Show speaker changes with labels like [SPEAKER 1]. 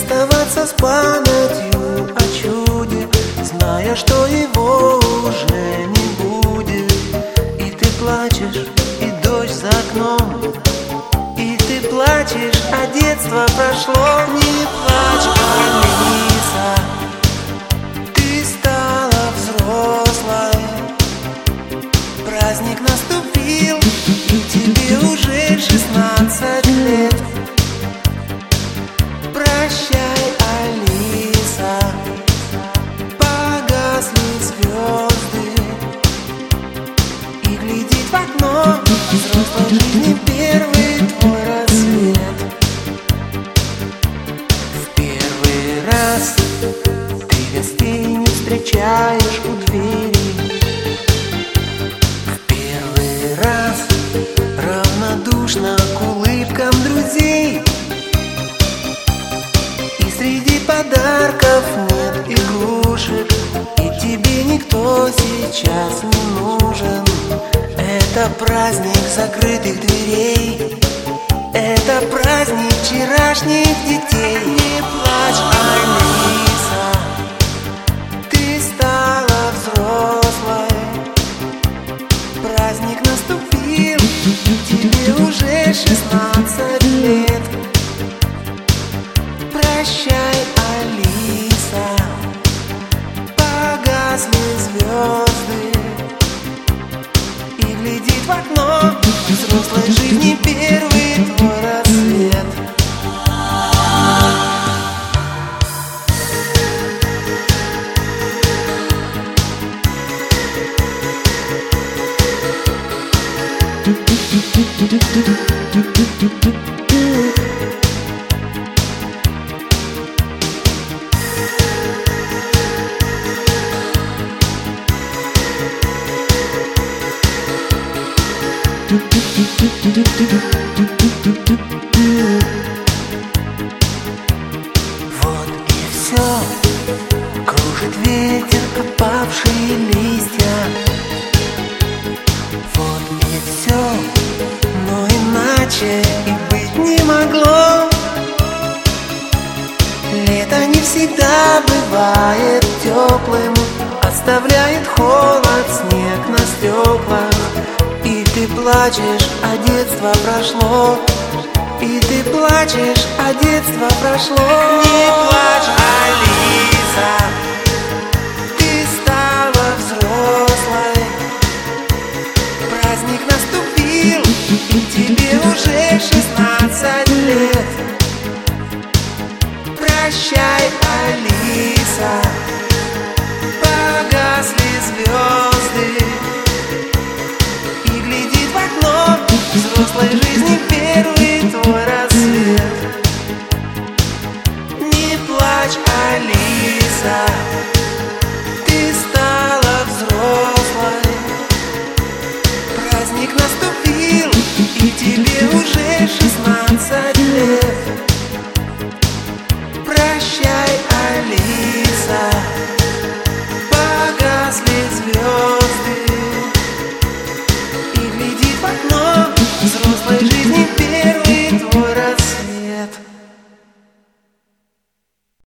[SPEAKER 1] расставаться с памятью о чуде, зная, что его уже не будет. И ты плачешь, и дождь за окном, и ты плачешь, а детство прошло. Не плачь, Алиса, ты стала взрослой. Праздник наступил, и тебе уже 16 лет. Прощай, Алиса, погасли звезды, и глядит в окно взрослой жизни первый твой рассвет. В первый раз ты гостей не встречаешь у двери. В первый раз равнодушна к улыбкам друзей. И среди подарков нет игрушек, и тебе никто сейчас не нужен. Это праздник закрытых дверей, это праздник вчерашних детей. Не плачь, Алиса, ты стала взрослой. Праздник наступил, тебе уже 16 лет. Прощай, Алиса, погасли звезды, и глядит в окно взрослой жизни первый твой рассвет. Вот и все, кружит ветер опавшие листья. Вот и все, но иначе и быть не могло. Лето не всегда бывает теплым, оставляет холод, снег на стеклах. И ты плачешь, а детство прошло. И ты плачешь, а детство прошло. Не плачь, Алиса, ты стала взрослой. Праздник наступил, и тебе уже 16 лет. Прощай, Алиса, погасли звезды, и глядит в окно взрослой жизни первый твой рассвет. Не плачь, Алиса, ты стала взрослой. Праздник наступил, и тебе уже 16 лет.